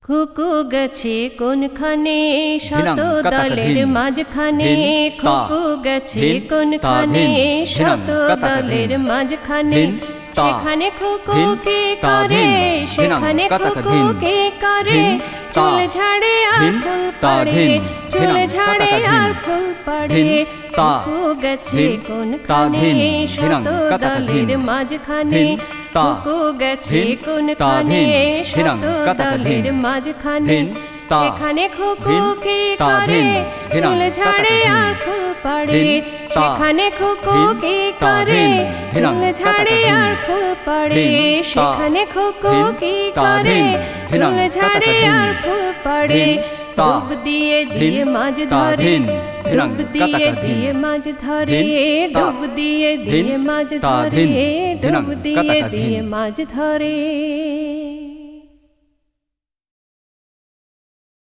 খুকু গেছে কোনখানে শত দলের মাঝখানে, খুকু গেছে কোনখানে শত দলের মাঝখানে, সেখানে খুকু কি করে, সেখানে খুকু কি করে, চুল ঝাড়ে আর ফুল পাড়ে, চুল ঝাড়ে আর ফুল পাড়ে। খুকু গেছে কোনখানে শত দলের মাঝখানে, খুকু গেছে কোনখানে শত দলের মাঝখানে, সেখানে খুকু কি করে, চুল ঝাড়ে আর ফুল পাড়ে, সেখানে খুকু কি করে, চুল ঝাড়ে আর ফুল পাড়ে, সেখানে খুকু কি করে, চুল ঝাড়ে আর ফুল পাড়ে। ডুব দিয়ে দিয়ে মাছ ধরে, ডুব দিয়ে দিয়ে মাছ ধরে, ডুব দিয়ে দিয়ে মাছ ধরে, ডুব দিয়ে দিয়ে মাছ ধরে।